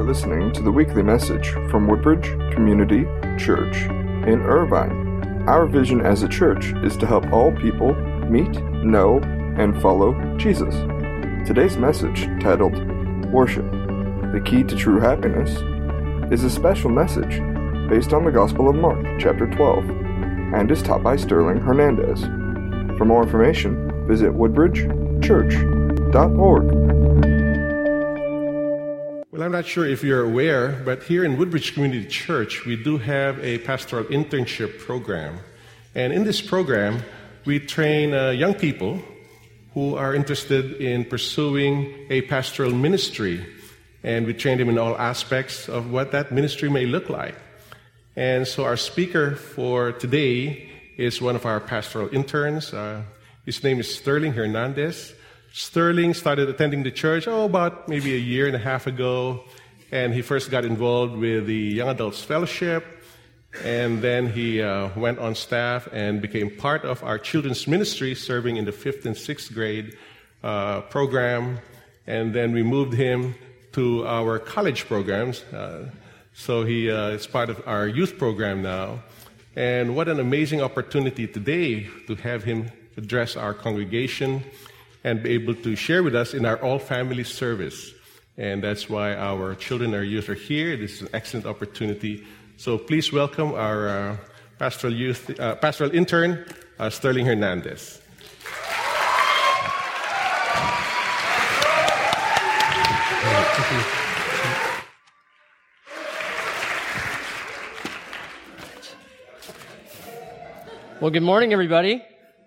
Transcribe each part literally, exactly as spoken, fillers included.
are listening to the weekly message from Woodbridge Community Church in Irvine. Our vision as a church is to help all people meet, know, and follow Jesus. Today's message, titled Worship, the Key to True Happiness, is a special message based on the Gospel of Mark, chapter twelve, and is taught by Sterling Hernandez. For more information, visit woodbridge church dot org. Well, I'm not sure if you're aware, but here in Woodbridge Community Church, we do have a pastoral internship program. And in this program, we train uh, young people who are interested in pursuing a pastoral ministry. And we train them in all aspects of what that ministry may look like. And so our speaker for today is one of our pastoral interns. Uh, his name is Sterling Hernandez. Sterling started attending the church, oh, about maybe a year and a half ago, and he first got involved with the Young Adults Fellowship, and then he uh, went on staff and became part of our children's ministry, serving in the fifth and sixth grade uh, program, and then we moved him to our college programs, uh, so he uh, is part of our youth program now, and what an amazing opportunity today to have him address our congregation and be able to share with us in our all-family service. And that's why our children, our youth are here. This is an excellent opportunity. So please welcome our uh, pastoral youth, uh, pastoral intern, uh, Sterling Hernandez. Well, good morning, everybody.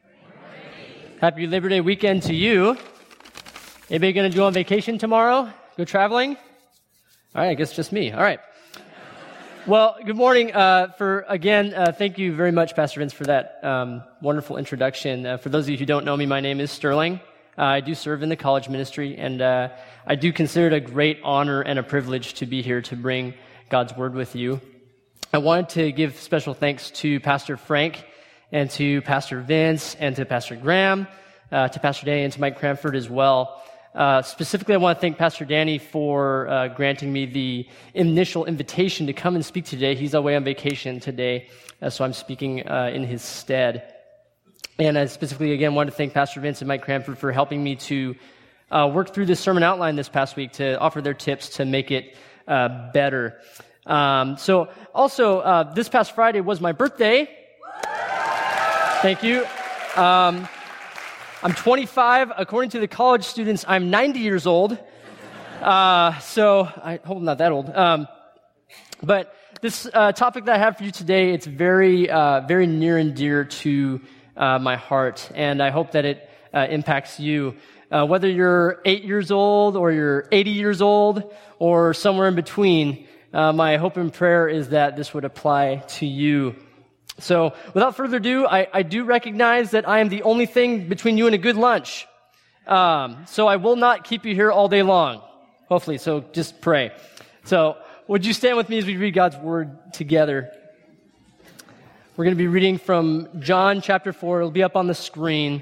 Happy Labor Day weekend to you. Anybody going to go on vacation tomorrow? Go traveling? All right, I guess just me. All right. Well, good morning. Uh, for again, uh, thank you very much, Pastor Vince, for that um, wonderful introduction. Uh, for those of you who don't know me, my name is Sterling. Uh, I do serve in the college ministry, and uh, I do consider it a great honor and a privilege to be here to bring God's Word with you. I wanted to give special thanks to Pastor Frank and to Pastor Vince, and to Pastor Graham, uh, to Pastor Danny, and to Mike Cranford as well. Uh, specifically, I want to thank Pastor Danny for uh, granting me the initial invitation to come and speak today. He's away on vacation today, uh, so I'm speaking uh, in his stead. And I specifically, again, want to thank Pastor Vince and Mike Cranford for helping me to uh, work through this sermon outline this past week to offer their tips to make it uh, better. Um, so, also, uh, this past Friday was my birthday. Thank you. Um, I'm twenty-five. According to the college students, I'm ninety years old. Uh, so, I hope I'm not that old. Um, but this uh, topic that I have for you today, it's very, uh, very near and dear to uh, my heart, and I hope that it uh, impacts you. Uh, whether you're eight years old, or you're eighty years old, or somewhere in between, uh, my hope and prayer is that this would apply to you. So, without further ado, I, I do recognize that I am the only thing between you and a good lunch. Um, so I will not keep you here all day long, hopefully, so just pray. So, would you stand with me as we read God's Word together? We're going to be reading from John chapter four. It'll be up on the screen.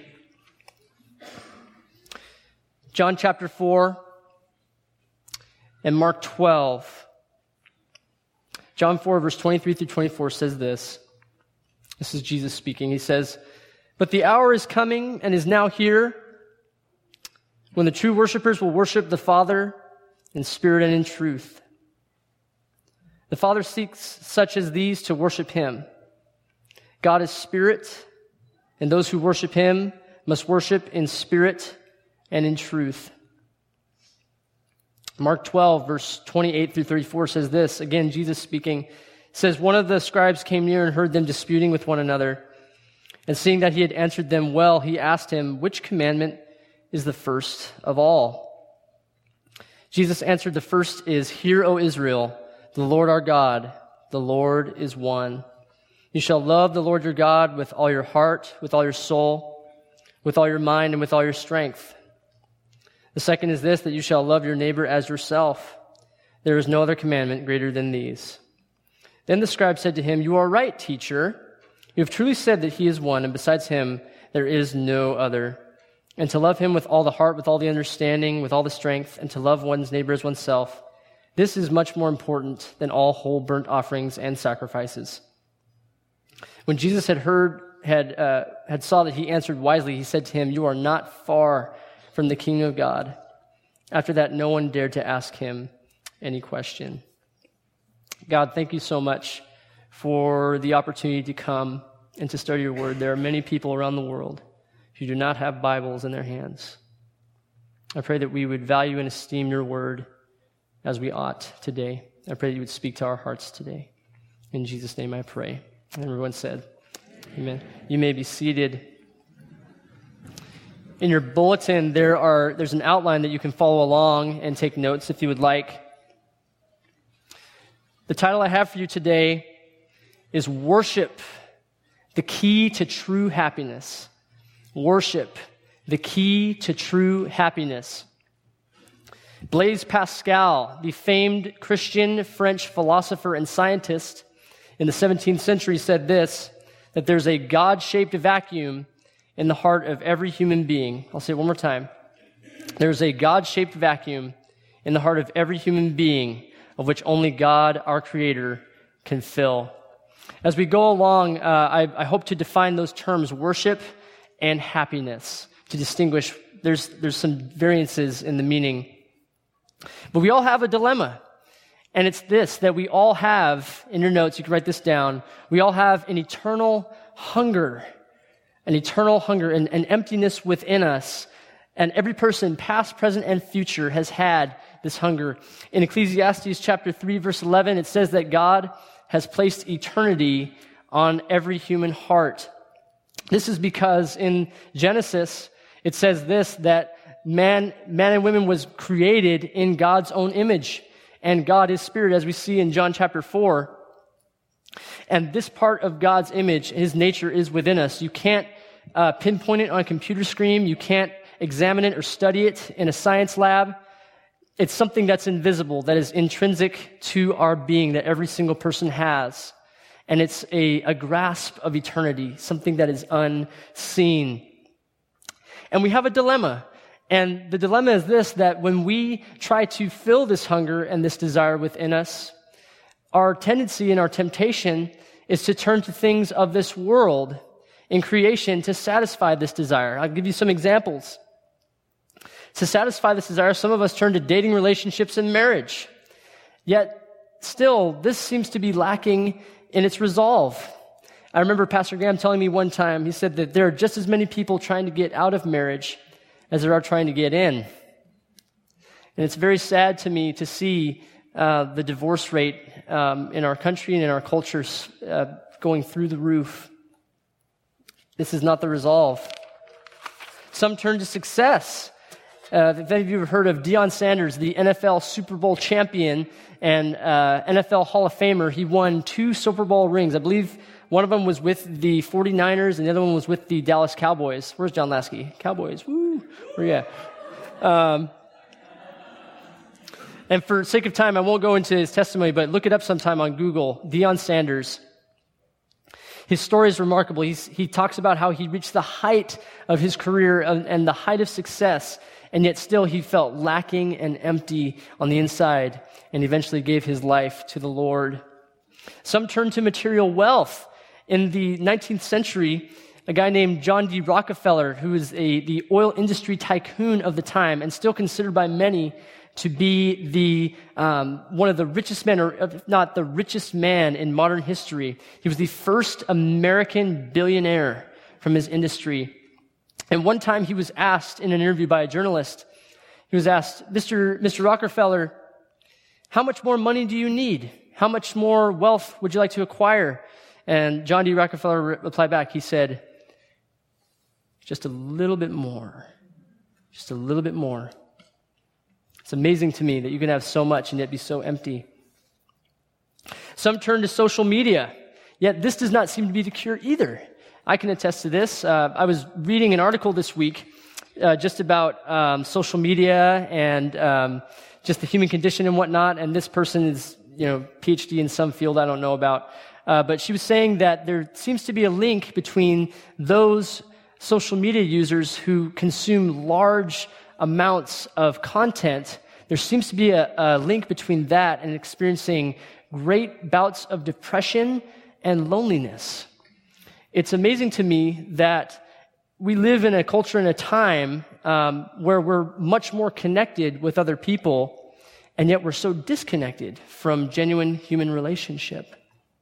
John chapter four and Mark twelve. John four, verse twenty-three through twenty-four says this. This is Jesus speaking. He says, "But the hour is coming and is now here when the true worshipers will worship the Father in spirit and in truth. The Father seeks such as these to worship Him. God is spirit, and those who worship Him must worship in spirit and in truth." Mark twelve, verse twenty-eight through thirty-four says this. Again, Jesus speaking. It says, "One of the scribes came near and heard them disputing with one another. And seeing that he had answered them well, he asked him, 'Which commandment is the first of all?' Jesus answered, 'The first is, Hear, O Israel, the Lord our God, the Lord is one. You shall love the Lord your God with all your heart, with all your soul, with all your mind, and with all your strength. The second is this, that you shall love your neighbor as yourself. There is no other commandment greater than these.' Then the scribe said to him, 'You are right, teacher. You have truly said that he is one, and besides him there is no other. And to love him with all the heart, with all the understanding, with all the strength, and to love one's neighbor as oneself, This is much more important than all whole burnt offerings and sacrifices. When Jesus had heard, had uh, had saw that he answered wisely, he said to him, "You are not far from the kingdom of God." After that, no one dared to ask him any question. God, thank you so much for the opportunity to come and to study your word. There are many people around the world who do not have Bibles in their hands. I pray that we would value and esteem your word as we ought today. I pray that you would speak to our hearts today. In Jesus' name I pray. And everyone said, amen. You may be seated. In your bulletin, there are there's an outline that you can follow along and take notes if you would like. The title I have for you today is Worship, the Key to True Happiness. Worship, the Key to True Happiness. Blaise Pascal, the famed Christian French philosopher and scientist in the seventeenth century, said this, that there's a God-shaped vacuum in the heart of every human being. I'll say it one more time. There's a God-shaped vacuum in the heart of every human being, of which only God, our Creator, can fill. As we go along, uh, I, I hope to define those terms, worship and happiness, to distinguish. There's, there's some variances in the meaning. But we all have a dilemma. And it's this, that we all have, in your notes, you can write this down, we all have an eternal hunger, an eternal hunger, and an emptiness within us. And every person, past, present, and future, has had this hunger. In Ecclesiastes chapter three, verse eleven, it says that God has placed eternity on every human heart. This is because in Genesis, it says this, that man, man and woman was created in God's own image. And God is spirit, as we see in John chapter four. And this part of God's image, his nature, is within us. You can't uh, pinpoint it on a computer screen. You can't examine it or study it in a science lab. It's something that's invisible, that is intrinsic to our being, that every single person has. And it's a, a grasp of eternity, something that is unseen. And we have a dilemma. And the dilemma is this, that when we try to fill this hunger and this desire within us, our tendency and our temptation is to turn to things of this world in creation to satisfy this desire. I'll give you some examples. To satisfy this desire, some of us turn to dating, relationships, and marriage. Yet, still, this seems to be lacking in its resolve. I remember Pastor Graham telling me one time, he said that there are just as many people trying to get out of marriage as there are trying to get in. And it's very sad to me to see uh, the divorce rate um, in our country and in our cultures uh, going through the roof. This is not the resolve. Some turn to success. Uh, if any of you have heard of Deion Sanders, the N F L Super Bowl champion and uh, N F L Hall of Famer, he won two Super Bowl rings. I believe one of them was with the forty-niners and the other one was with the Dallas Cowboys. Where's John Lasky? Cowboys, woo! Where you at? Um, and for sake of time, I won't go into his testimony, but look it up sometime on Google. Deion Sanders. His story is remarkable. He's, he talks about how he reached the height of his career and, and the height of success, and yet still he felt lacking and empty on the inside, and eventually gave his life to the Lord. Some turned to material wealth. In the nineteenth century, a guy named John D. Rockefeller, who was a, the oil industry tycoon of the time and still considered by many to be the um, one of the richest men, or if not the richest man in modern history. He was the first American billionaire from his industry. And one time he was asked in an interview by a journalist, he was asked, Mister Mister Rockefeller, how much more money do you need? How much more wealth would you like to acquire? And John D. Rockefeller re- replied back, he said, just a little bit more. Just a little bit more. It's amazing to me that you can have so much and yet be so empty. Some turn to social media, yet this does not seem to be the cure either. I can attest to this. Uh, I was reading an article this week uh, just about um, social media and um, just the human condition and whatnot, and this person is, you know, P H D in some field I don't know about. Uh, but she was saying that there seems to be a link between those social media users who consume large amounts of content there seems to be a, a link between that and experiencing great bouts of depression and loneliness. It's amazing to me that we live in a culture and a time um, where we're much more connected with other people, and yet we're so disconnected from genuine human relationship.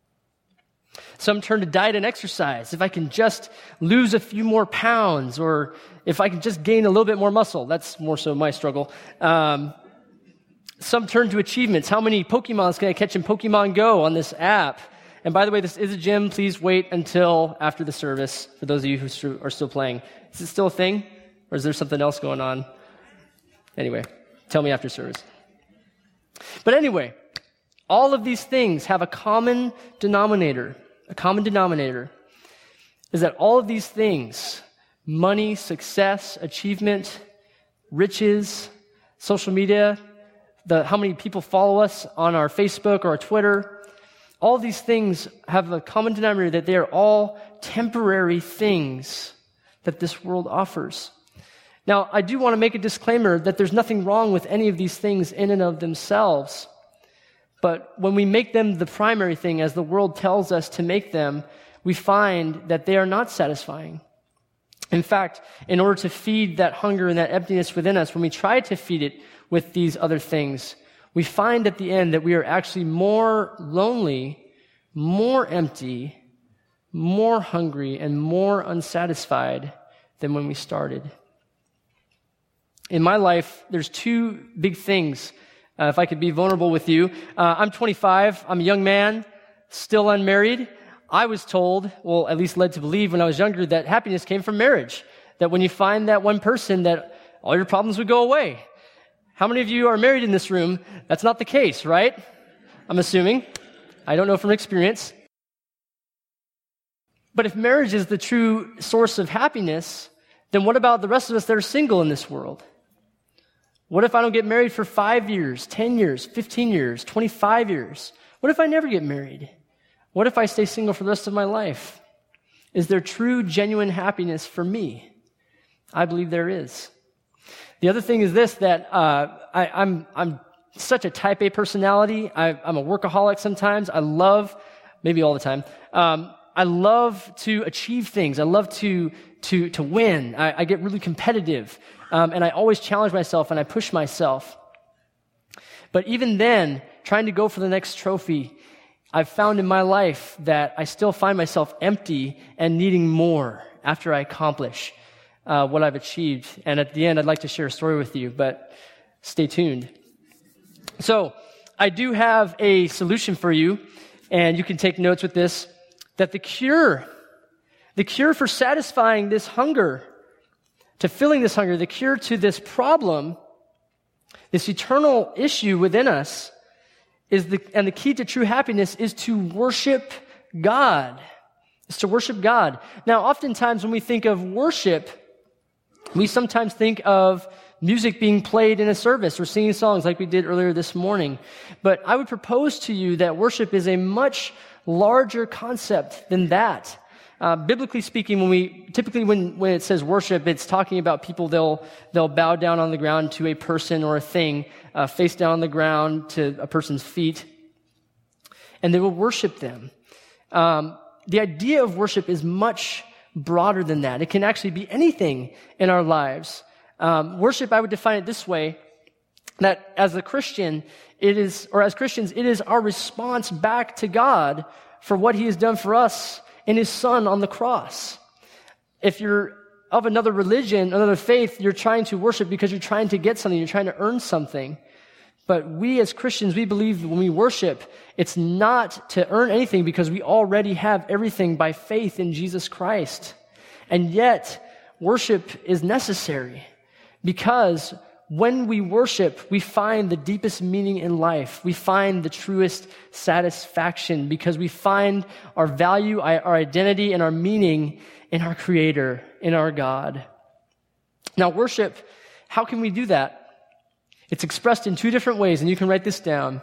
Some turn to diet and exercise. If I can just lose a few more pounds, or if I can just gain a little bit more muscle, that's more so my struggle. Um, some turn to achievements. How many Pokemons can I catch in Pokemon Go on this app? And by the way, this is a gym. Please wait until after the service for those of you who are still playing. Is it still a thing? Or is there something else going on? Anyway, tell me after service. But anyway, all of these things have a common denominator. A common denominator is that all of these things, money, success, achievement, riches, social media, the how many people follow us on our Facebook or our Twitter, all of these things have a common denominator that they are all temporary things that this world offers. Now, I do want to make a disclaimer that there's nothing wrong with any of these things in and of themselves. But when we make them the primary thing, as the world tells us to make them, we find that they are not satisfying. In fact, in order to feed that hunger and that emptiness within us, when we try to feed it with these other things, we find at the end that we are actually more lonely, more empty, more hungry, and more unsatisfied than when we started. In my life, there's two big things, uh, if I could be vulnerable with you. Uh, I'm twenty-five. I'm a young man, still unmarried. I was told, well, at least led to believe when I was younger, that happiness came from marriage. That when you find that one person, that all your problems would go away. How many of you are married in this room? That's not the case, right? I'm assuming. I don't know from experience. But if marriage is the true source of happiness, then what about the rest of us that are single in this world? What if I don't get married for five years, ten years, fifteen years, twenty-five years? What if I never get married? What if I stay single for the rest of my life? Is there true, genuine happiness for me? I believe there is. The other thing is this, that uh, I, I'm I'm such a type A personality. I, I'm a workaholic sometimes. I love, maybe all the time, um, I love to achieve things. I love to to to win. I, I get really competitive, um, and I always challenge myself and I push myself. But even then, trying to go for the next trophy, I've found in my life that I still find myself empty and needing more after I accomplish uh, what I've achieved. And at the end, I'd like to share a story with you, but stay tuned. So I do have a solution for you, and you can take notes with this, that the cure, the cure for satisfying this hunger, to filling this hunger, the cure to this problem, this eternal issue within us, is the, and the key to true happiness is to worship God. Is to worship God. Now, oftentimes when we think of worship, we sometimes think of music being played in a service or singing songs like we did earlier this morning. But I would propose to you that worship is a much larger concept than that. Uh, biblically speaking, when we typically when, when it says worship, it's talking about people they'll they'll bow down on the ground to a person or a thing, uh, face down on the ground to a person's feet, and they will worship them. Um, the idea of worship is much broader than that. It can actually be anything in our lives. Um, worship, I would define it this way: that as a Christian, it is, or as Christians, it is our response back to God for what He has done for us in His Son on the cross. If you're of another religion, another faith, you're trying to worship because you're trying to get something, you're trying to earn something. But we as Christians, we believe that when we worship, it's not to earn anything because we already have everything by faith in Jesus Christ. And yet, worship is necessary because when we worship, we find the deepest meaning in life. We find the truest satisfaction because we find our value, our identity, and our meaning in our Creator, in our God. Now, worship, how can we do that? It's expressed in two different ways, and you can write this down.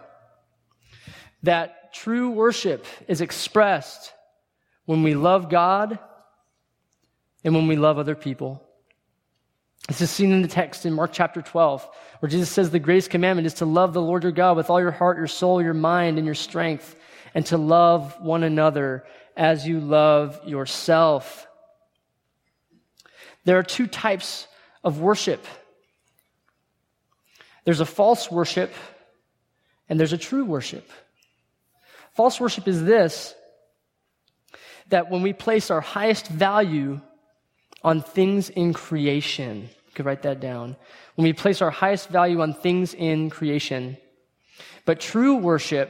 That true worship is expressed when we love God and when we love other people. This is seen in the text in Mark chapter twelve, where Jesus says the greatest commandment is to love the Lord your God with all your heart, your soul, your mind, and your strength, and to love one another as you love yourself. There are two types of worship. There's a false worship, and there's a true worship. False worship is this, that when we place our highest value on things in creation, you could write that down. When we place our highest value on things in creation. But true worship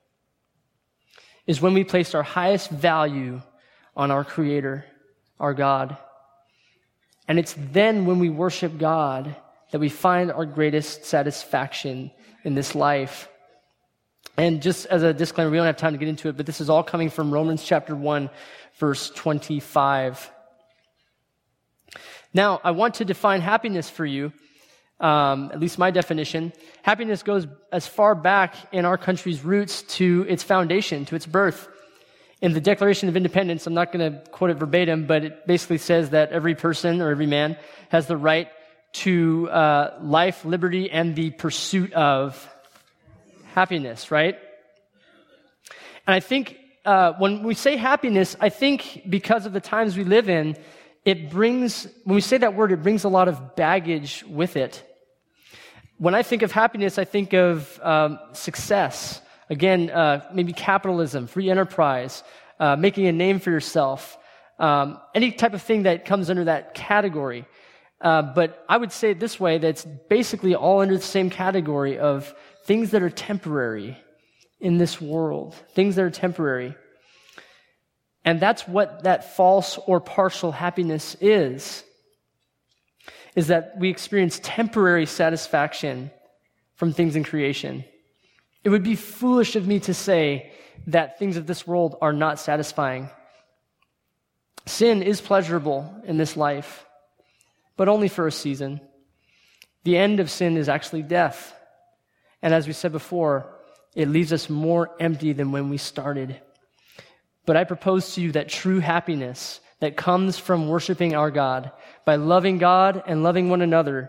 is when we place our highest value on our Creator, our God. And it's then when we worship God that we find our greatest satisfaction in this life. And just as a disclaimer, we don't have time to get into it, but this is all coming from Romans chapter one, verse twenty-five. Now, I want to define happiness for you, um, at least my definition. Happiness goes as far back in our country's roots to its foundation, to its birth. In the Declaration of Independence, I'm not going to quote it verbatim, but it basically says that every person or every man has the right to uh, life, liberty, and the pursuit of happiness, right? And I think uh, when we say happiness, I think because of the times we live in, it brings, when we say that word, it brings a lot of baggage with it. When I think of happiness, I think of um, success. Again, uh, maybe capitalism, free enterprise, uh, making a name for yourself, um, any type of thing that comes under that category. Uh, but I would say it this way, that it's basically all under the same category of things that are temporary in this world, things that are temporary. And that's what that false or partial happiness is, is that we experience temporary satisfaction from things in creation. It would be foolish of me to say that things of this world are not satisfying. Sin is pleasurable in this life, but only for a season. The end of sin is actually death. And as we said before, it leaves us more empty than when we started. But I propose to you that true happiness that comes from worshiping our God, by loving God and loving one another,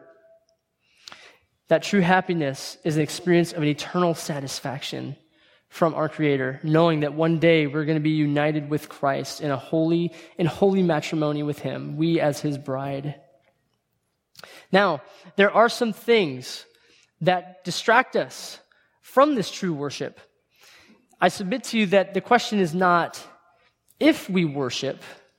that true happiness is an experience of an eternal satisfaction from our Creator, knowing that one day we're going to be united with Christ in a holy, in holy matrimony with Him, we as His bride. Now, there are some things that distract us from this true worship. I submit to you that the question is not if we worship,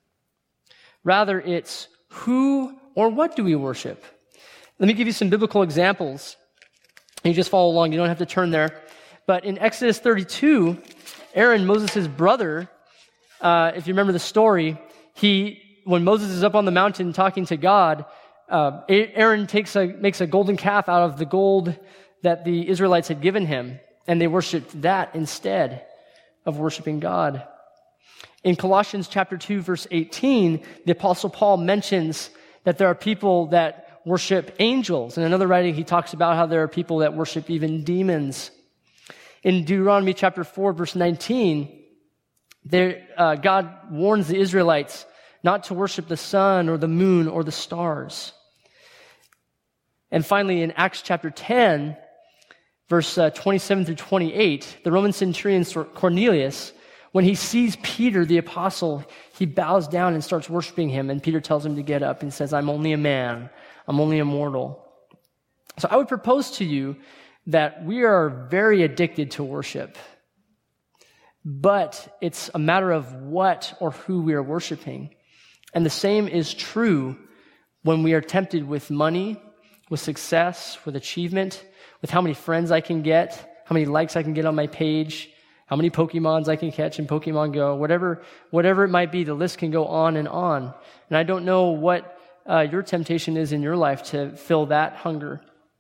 rather it's who or what do we worship. Let me give you some biblical examples. You just follow along, you don't have to turn there. But in Exodus thirty-two, Aaron, Moses' brother, uh, if you remember the story, he, when Moses is up on the mountain talking to God, uh, Aaron takes a, makes a golden calf out of the gold that the Israelites had given him, and they worshiped that instead of worshiping God. In Colossians chapter two, verse eighteen, the Apostle Paul mentions that there are people that worship angels. In another writing, he talks about how there are people that worship even demons. In Deuteronomy chapter four, verse nineteen, there, uh, God warns the Israelites not to worship the sun or the moon or the stars. And finally, in Acts chapter ten, verse uh, twenty-seven through twenty-eight, the Roman centurion Cornelius, when he sees Peter, the apostle, he bows down and starts worshiping him. And Peter tells him to get up and says, I'm only a man. I'm only a mortal. So I would propose to you that we are very addicted to worship. But it's a matter of what or who we are worshiping. And the same is true when we are tempted with money, with success, with achievement, with how many friends I can get, how many likes I can get on my page, how many Pokemons I can catch in Pokemon Go, whatever whatever it might be, the list can go on and on. And I don't know what uh, your temptation is in your life to fill that hunger.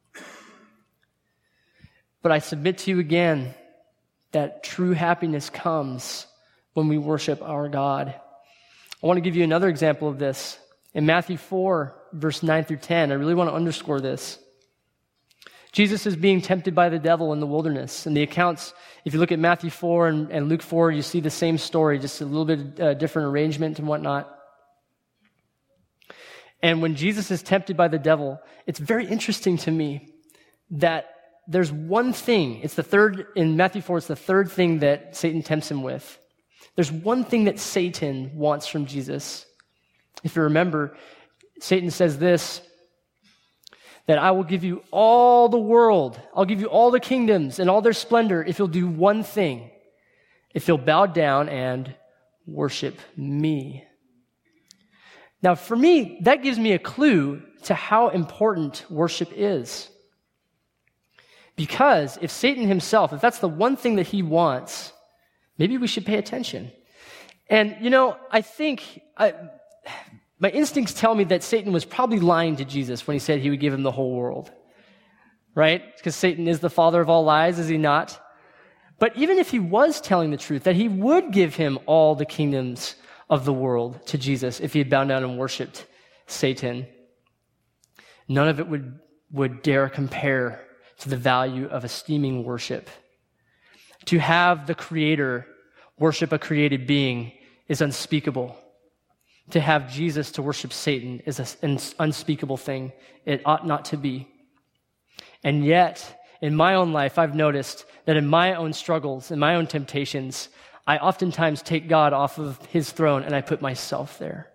But I submit to you again that true happiness comes when we worship our God. I want to give you another example of this. In Matthew four, verse nine through ten, I really want to underscore this. Jesus is being tempted by the devil in the wilderness. And the accounts, if you look at Matthew four and, and Luke four, you see the same story, just a little bit uh, different arrangement and whatnot. And when Jesus is tempted by the devil, it's very interesting to me that there's one thing, it's the third, in Matthew four, it's the third thing that Satan tempts him with. There's one thing that Satan wants from Jesus. If you remember, Satan says this, that I will give you all the world, I'll give you all the kingdoms and all their splendor if you'll do one thing, if you'll bow down and worship me. Now, for me, that gives me a clue to how important worship is. Because if Satan himself, if that's the one thing that he wants, maybe we should pay attention. And, you know, I think, I, my instincts tell me that Satan was probably lying to Jesus when he said he would give him the whole world. Right? Because Satan is the father of all lies, is he not? But even if he was telling the truth, that he would give him all the kingdoms of the world to Jesus if he had bowed down and worshiped Satan, none of it would, would dare compare to the value of esteeming worship. To have the Creator worship a created being is unspeakable. To have Jesus to worship Satan is an unspeakable thing. It ought not to be. And yet, in my own life, I've noticed that in my own struggles, in my own temptations, I oftentimes take God off of his throne and I put myself there.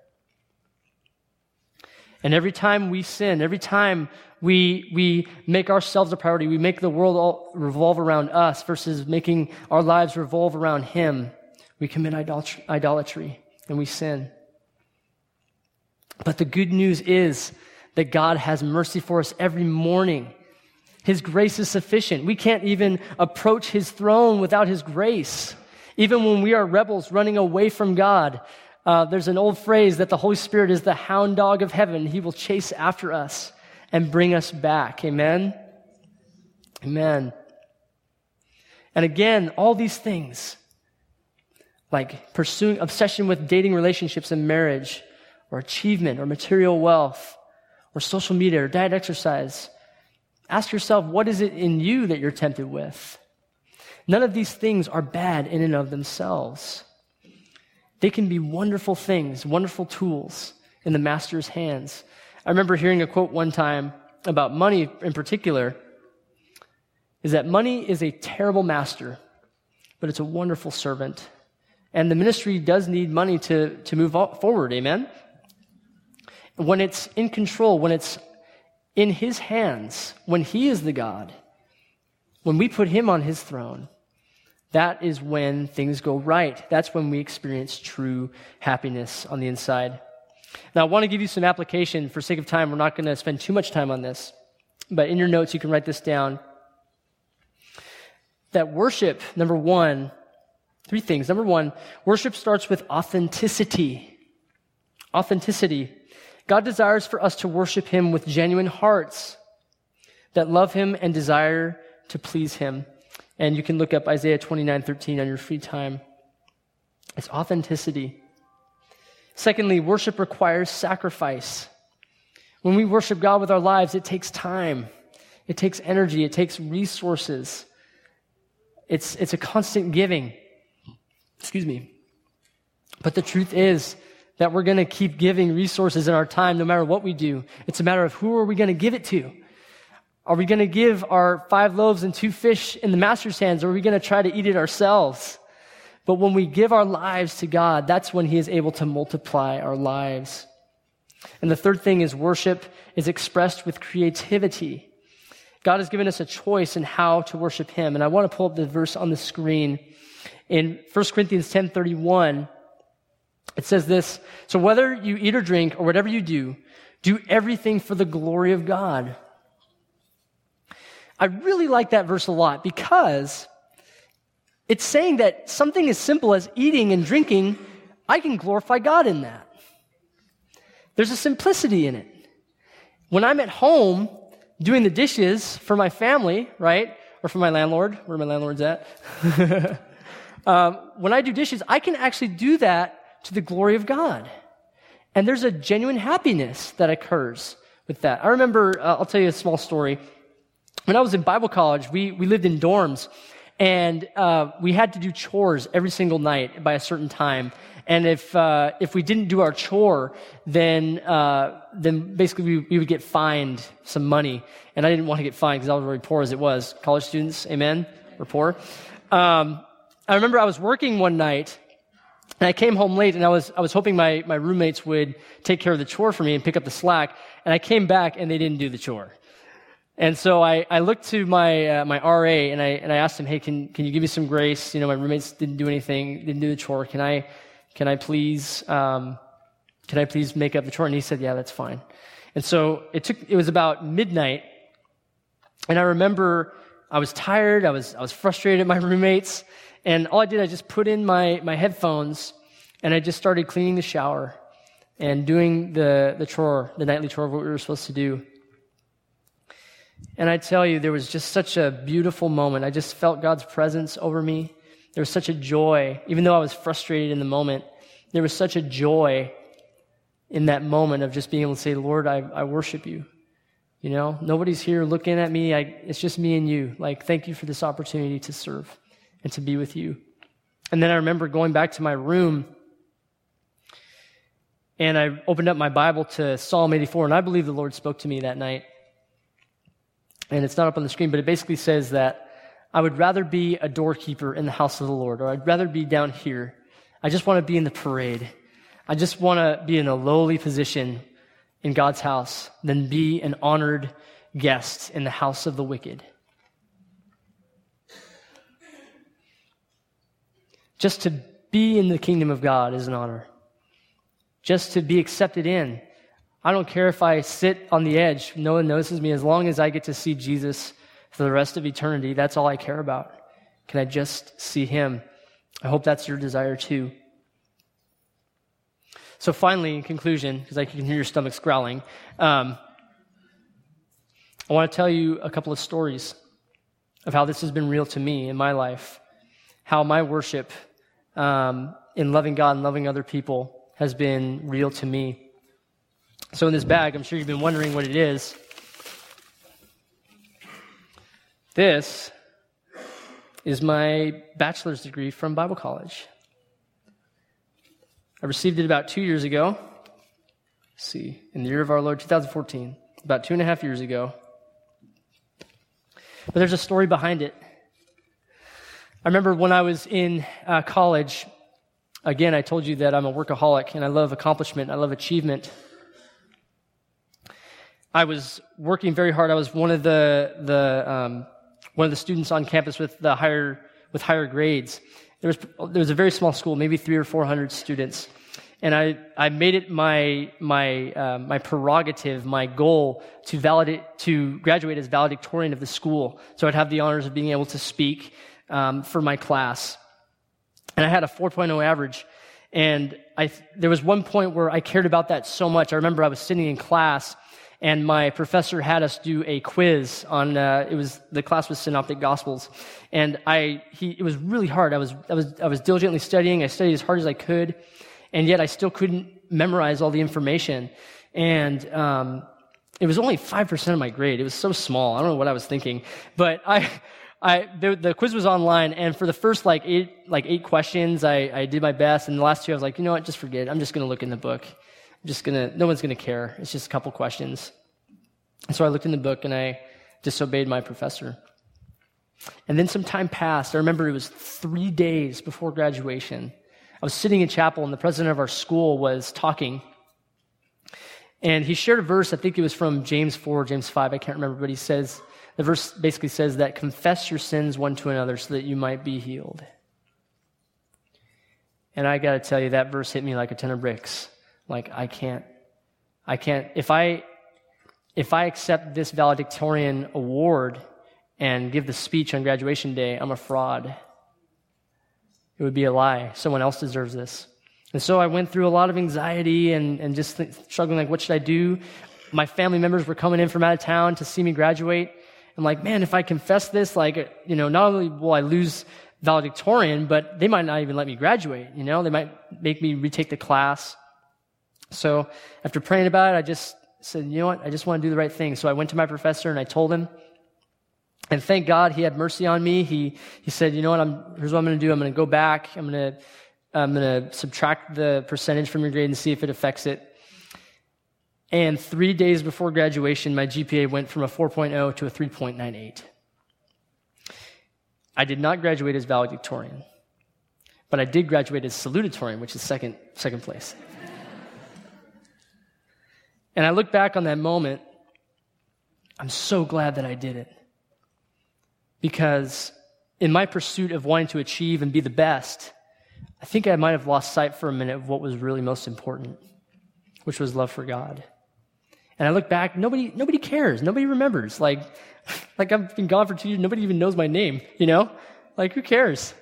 And every time we sin, every time we we make ourselves a priority, we make the world all revolve around us versus making our lives revolve around him, we commit idolatry, idolatry and we sin. But the good news is that God has mercy for us every morning. His grace is sufficient. We can't even approach his throne without his grace. Even when we are rebels running away from God, uh, there's an old phrase that the Holy Spirit is the hound dog of heaven. He will chase after us and bring us back. Amen? Amen. And again, all these things, like pursuing obsession with dating relationships and marriage, or achievement, or material wealth, or social media, or diet exercise, ask yourself, what is it in you that you're tempted with? None of these things are bad in and of themselves. They can be wonderful things, wonderful tools in the master's hands. I remember hearing a quote one time about money in particular, is that money is a terrible master, but it's a wonderful servant. And the ministry does need money to, to move forward, amen? When it's in control, when it's in his hands, when he is the God, when we put him on his throne, that is when things go right. That's when we experience true happiness on the inside. Now, I want to give you some application. For sake of time, we're not going to spend too much time on this. But in your notes, you can write this down. That worship, number one, three things. Number one, worship starts with authenticity. Authenticity. God desires for us to worship him with genuine hearts that love him and desire to please him. And you can look up Isaiah twenty-nine thirteen on your free time. It's authenticity. Secondly, worship requires sacrifice. When we worship God with our lives, it takes time. It takes energy. It takes resources. It's, it's a constant giving. Excuse me. But the truth is that we're going to keep giving resources in our time no matter what we do. It's a matter of who are we going to give it to? Are we going to give our five loaves and two fish in the master's hands, or are we going to try to eat it ourselves? But when we give our lives to God, that's when he is able to multiply our lives. And the third thing is worship is expressed with creativity. God has given us a choice in how to worship him. And I want to pull up the verse on the screen. In First Corinthians ten thirty-one, it says this, so whether you eat or drink or whatever you do, do everything for the glory of God. I really like that verse a lot because it's saying that something as simple as eating and drinking, I can glorify God in that. There's a simplicity in it. When I'm at home doing the dishes for my family, right, or for my landlord, where my landlord's at, um, when I do dishes, I can actually do that to the glory of God. And there's a genuine happiness that occurs with that. I remember, uh, I'll tell you a small story. When I was in Bible college, we, we lived in dorms, and uh, we had to do chores every single night by a certain time. And if uh, if we didn't do our chore, then uh, then basically we, we would get fined some money. And I didn't want to get fined because I was very poor as it was. College students, amen? We're poor. Um, I remember I was working one night, and I came home late, and I was I was hoping my, my roommates would take care of the chore for me and pick up the slack. And I came back, and they didn't do the chore. And so I, I looked to my uh, my R A, and I and I asked him, hey, can can you give me some grace? You know, my roommates didn't do anything, didn't do the chore. Can I can I please um, can I please make up the chore? And he said, yeah, that's fine. And so it took. It was about midnight, and I remember I was tired. I was I was frustrated at my roommates, and all I did, I just put in my my headphones, and I just started cleaning the shower and doing the the chore, the nightly chore of what we were supposed to do. And I tell you, there was just such a beautiful moment. I just felt God's presence over me. There was such a joy, even though I was frustrated in the moment. There was such a joy in that moment of just being able to say, Lord, I, I worship you. You know, nobody's here looking at me. I, it's just me and you. Like, thank you for this opportunity to serve and to be with you. And then I remember going back to my room, and I opened up my Bible to Psalm eighty-four, and I believe the Lord spoke to me that night. And it's not up on the screen, but it basically says that I would rather be a doorkeeper in the house of the Lord, or I'd rather be down here. I just want to be in the parade. I just want to be in a lowly position in God's house than be an honored guest in the house of the wicked. Just to be in the kingdom of God is an honor. Just to be accepted in. I don't care if I sit on the edge, no one notices me. As long as I get to see Jesus for the rest of eternity, that's all I care about. Can I just see him? I hope that's your desire too. So finally, in conclusion, because I can hear your stomachs growling, um, I want to tell you a couple of stories of how this has been real to me in my life, how my worship um, in loving God and loving other people has been real to me. So in this bag, I'm sure you've been wondering what it is. This is my bachelor's degree from Bible college. I received it about two years ago. Let's see, in the year of our Lord, two thousand fourteen, about two and a half years ago. But there's a story behind it. I remember when I was in uh, college, again, I told you that I'm a workaholic and I love accomplishment, I love achievement. I was working very hard. I was one of the the um, one of the students on campus with the higher with higher grades. There was there was a very small school, maybe three or four hundred students, and I I made it my my uh, my prerogative, my goal to validate to graduate as valedictorian of the school. So I'd have the honors of being able to speak um, for my class, and I had a four point oh average. And I there was one point where I cared about that so much. I remember I was sitting in class. And my professor had us do a quiz on, uh, it was, the class was Synoptic Gospels. And I, he, it was really hard. I was, I was, I was diligently studying. I studied as hard as I could. And yet I still couldn't memorize all the information. And, um, it was only five percent of my grade. It was so small. I don't know what I was thinking. But I, I, the, the quiz was online. And for the first like eight, like eight questions, I, I did my best. And the last two, I was like, you know what? Just forget it. I'm just going to look in the book. I'm just gonna, no one's gonna care. It's just a couple questions. And so I looked in the book and I disobeyed my professor. And then some time passed. I remember it was three days before graduation. I was sitting in chapel and the president of our school was talking. And he shared a verse, I think it was from James four, James five, I can't remember, but he says, the verse basically says that confess your sins one to another so that you might be healed. And I gotta tell you, that verse hit me like a ton of bricks. Like, I can't, I can't, if I, if I accept this valedictorian award and give the speech on graduation day, I'm a fraud. It would be a lie. Someone else deserves this. And so I went through a lot of anxiety and, and just th- struggling, like, what should I do? My family members were coming in from out of town to see me graduate. I'm like, man, if I confess this, like, you know, not only will I lose valedictorian, but they might not even let me graduate, you know? They might make me retake the class. So after praying about it, I just said, you know what, I just want to do the right thing. So I went to my professor and I told him, and thank God he had mercy on me. He he said, you know what, I'm, here's what I'm going to do. I'm going to go back. I'm going to I'm going to subtract the percentage from your grade and see if it affects it. And three days before graduation, my G P A went from a four point oh to a three point nine eight. I did not graduate as valedictorian, but I did graduate as salutatorian, which is second, second place. And I look back on that moment, I'm so glad that I did it. Because in my pursuit of wanting to achieve and be the best, I think I might have lost sight for a minute of what was really most important, which was love for God. And I look back, nobody nobody cares. Nobody remembers. Like, like I've been gone for two years. Nobody even knows my name, you know? Like, who cares?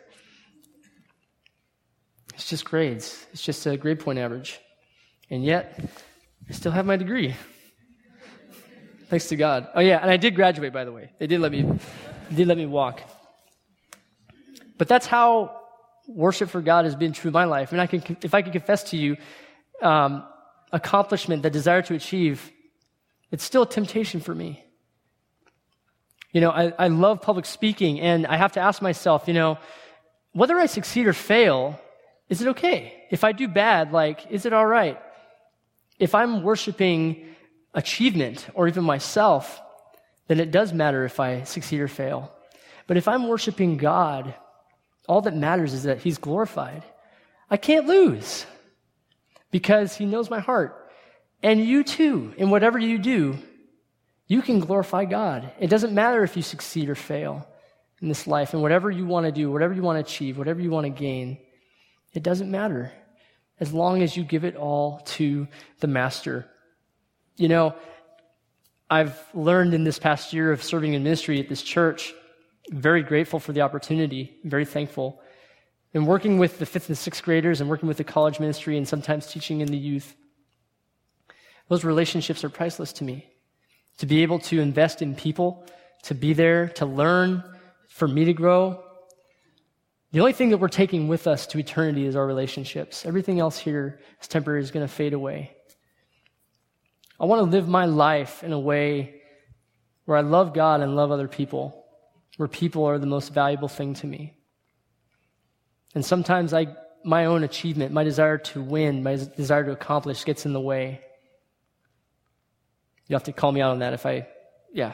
It's just grades. It's just a grade point average. And yet, I still have my degree. Thanks to God. Oh, yeah, and I did graduate, by the way. They did let me, they did let me walk. But that's how worship for God has been true in my life. And I can, if I could confess to you, um, accomplishment, the desire to achieve, it's still a temptation for me. You know, I, I love public speaking, and I have to ask myself, you know, whether I succeed or fail, is it okay? If I do bad, like, is it all right? If I'm worshiping achievement or even myself, then it does matter if I succeed or fail. But if I'm worshiping God, all that matters is that He's glorified. I can't lose because He knows my heart. And you too, in whatever you do, you can glorify God. It doesn't matter if you succeed or fail in this life, and whatever you want to do, whatever you want to achieve, whatever you want to gain, it doesn't matter as long as you give it all to the Master. You know, I've learned in this past year of serving in ministry at this church, very grateful for the opportunity, very thankful, and working with the fifth and sixth graders and working with the college ministry and sometimes teaching in the youth. Those relationships are priceless to me. To be able to invest in people, to be there, to learn, for me to grow. The only thing that we're taking with us to eternity is our relationships. Everything else here is temporary, is going to fade away. I want to live my life in a way where I love God and love other people, where people are the most valuable thing to me. And sometimes I, my own achievement, my desire to win, my desire to accomplish gets in the way. You have to call me out on that if I, yeah.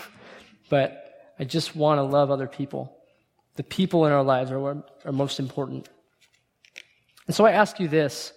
But I just want to love other people. The people in our lives are what are most important. And so I ask you this.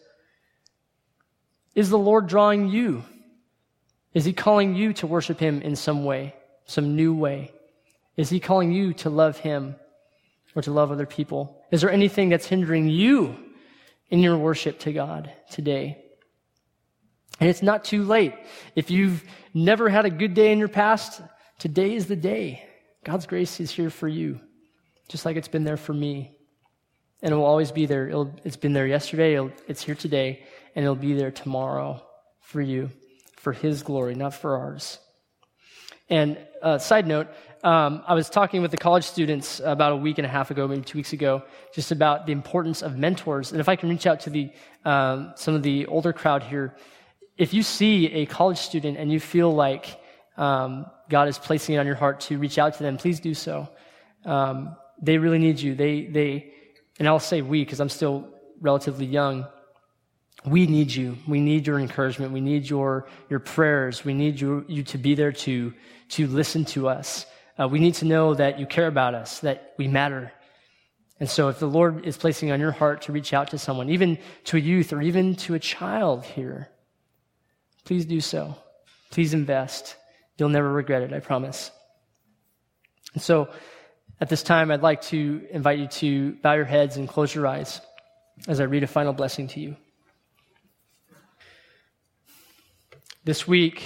Is the Lord drawing you? Is He calling you to worship Him in some way, some new way? Is He calling you to love Him or to love other people? Is there anything that's hindering you in your worship to God today? And it's not too late. If you've never had a good day in your past, today is the day. God's grace is here for you, just like it's been there for me. And it will always be there. It'll, it's been there yesterday, it'll, it's here today, and it'll be there tomorrow for you, for His glory, not for ours. And uh, side note, um, I was talking with the college students about a week and a half ago, maybe two weeks ago, just about the importance of mentors. And if I can reach out to the um, some of the older crowd here, if you see a college student and you feel like um, God is placing it on your heart to reach out to them, please do so. Um, they really need you. They, they, and I'll say we because I'm still relatively young. We need you. We need your encouragement. We need your your prayers. We need you you to be there to to listen to us. Uh, we need to know that you care about us, that we matter. And so, if the Lord is placing on your heart to reach out to someone, even to a youth or even to a child here, please do so. Please invest. You'll never regret it, I promise. And so, at this time, I'd like to invite you to bow your heads and close your eyes as I read a final blessing to you. This week,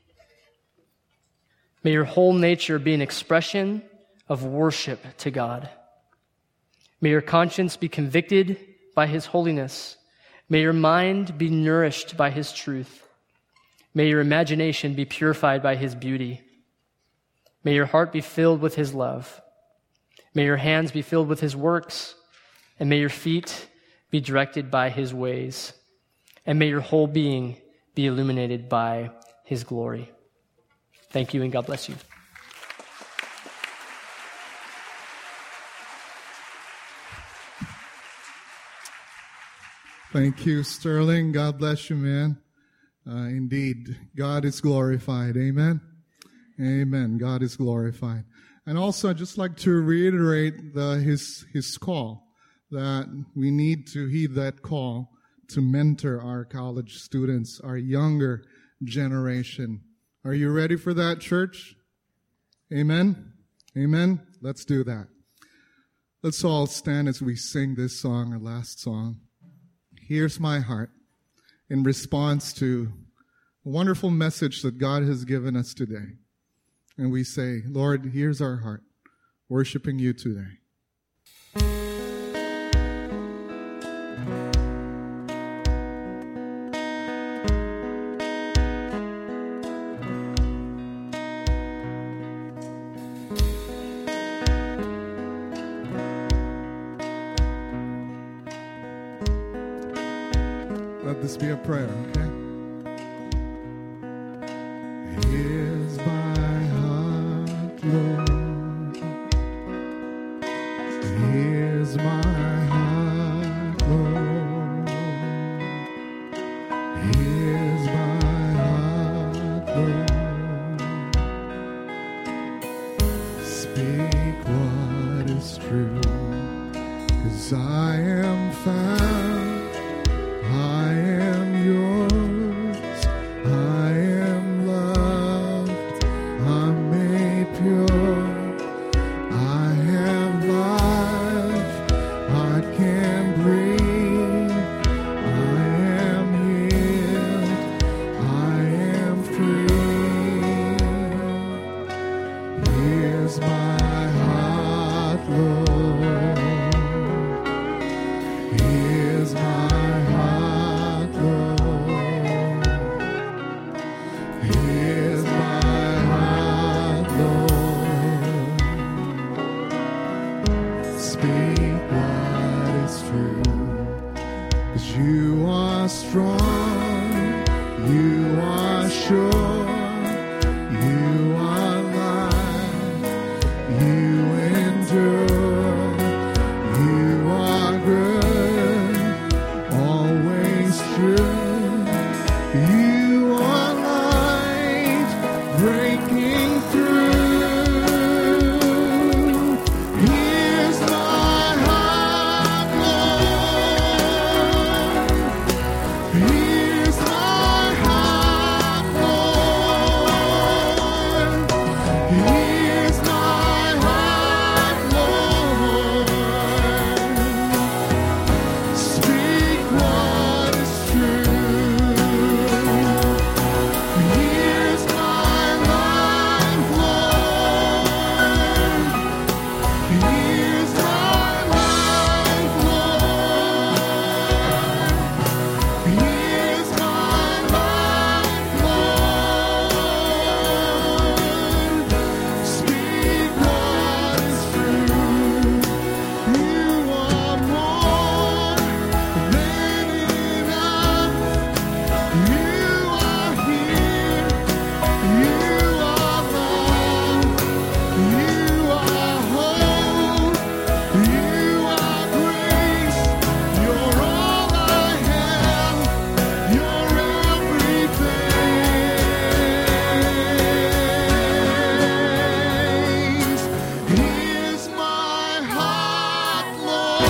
may your whole nature be an expression of worship to God. May your conscience be convicted by His holiness. May your mind be nourished by His truth. May your imagination be purified by His beauty. May your heart be filled with His love. May your hands be filled with His works. And may your feet be directed by His ways. And may your whole being be illuminated by His glory. Thank you, and God bless you. Thank you, Sterling. God bless you, man. Uh, indeed, God is glorified. Amen. Amen. God is glorified. And also, I'd just like to reiterate the, his his call that we need to heed that call to mentor our college students, our younger generation. Are you ready for that, church? Amen. Amen. Let's do that. Let's all stand as we sing this song, our last song. Here's my heart, in response to a wonderful message that God has given us today. And we say, Lord, here's our heart, worshiping you today. Let this be a prayer, okay? Here's my heart, Lord. Here's my heart, Lord. Here's my heart, Lord. Speak what is true, 'cause I am found. I am yours, I am loved, I'm made pure, I have life, I can breathe, I am healed, I am free. Here's my heart, Lord. Here's my you are strong, you are sure, you are light, you endure, you are good, always true, you are light, breaking through. Here's my heart, Lord. Here's my heart, Lord. Here's my heart, Lord. Speak what is true. Here's my life, Lord. Here's my life, Lord. Here's my life, Lord. Speak what is true. You are more than enough. You are here. You are love. You are hope. You are grace. You're all I have. You're everything. Here's my heart, Lord.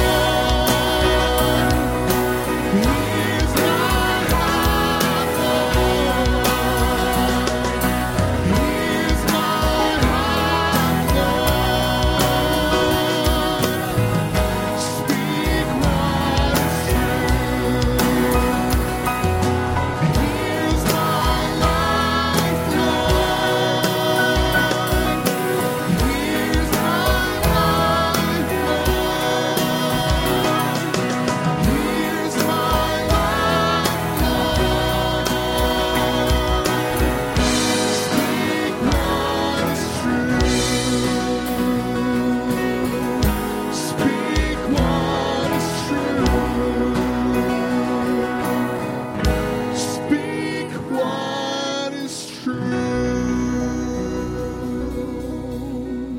Here's my heart, Lord. Here's my heart, Lord. Speak what is true. Here's my life, Lord. Here's my life, Lord. Here's my life, Lord. Speak what is true. Speak what is true. Speak what is true.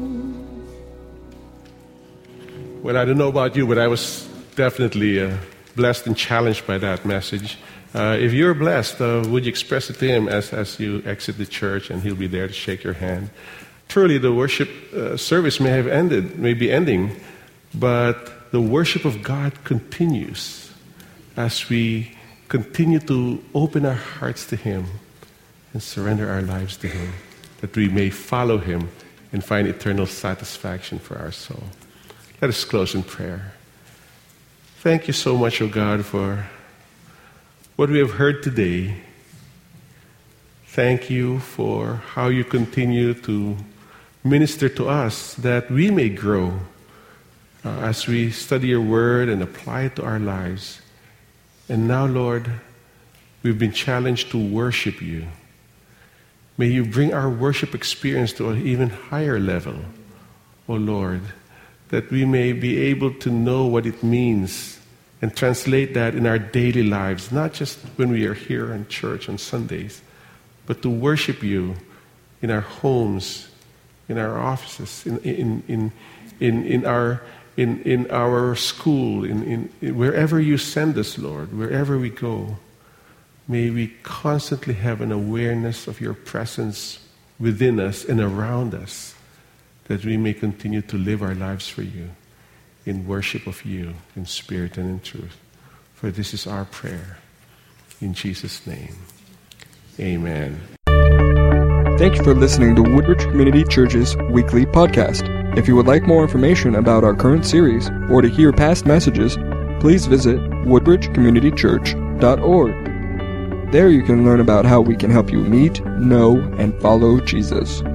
Well, I don't know about you, but I was definitely uh, blessed and challenged by that message. Uh, if you're blessed, uh, would you express it to him as, as you exit the church, and he'll be there to shake your hand. Truly, the worship uh, service may have ended, may be ending, but the worship of God continues as we continue to open our hearts to him and surrender our lives to him, that we may follow him and find eternal satisfaction for our soul. Let us close in prayer. Thank you so much, O God, for what we have heard today. Thank you for how you continue to minister to us that we may grow uh, as we study your word and apply it to our lives. And now, Lord, we've been challenged to worship you. May you bring our worship experience to an even higher level, O Lord, that we may be able to know what it means and translate that in our daily lives, not just when we are here in church on Sundays, but to worship you in our homes, in our offices, in in in in, in our in, in our school, in, in, in wherever you send us, Lord, wherever we go. May we constantly have an awareness of your presence within us and around us, that we may continue to live our lives for you, in worship of you, in spirit and in truth. For this is our prayer. In Jesus' name, amen. Thank you for listening to Woodbridge Community Church's weekly podcast. If you would like more information about our current series or to hear past messages, please visit woodbridge community church dot org. There you can learn about how we can help you meet, know, and follow Jesus.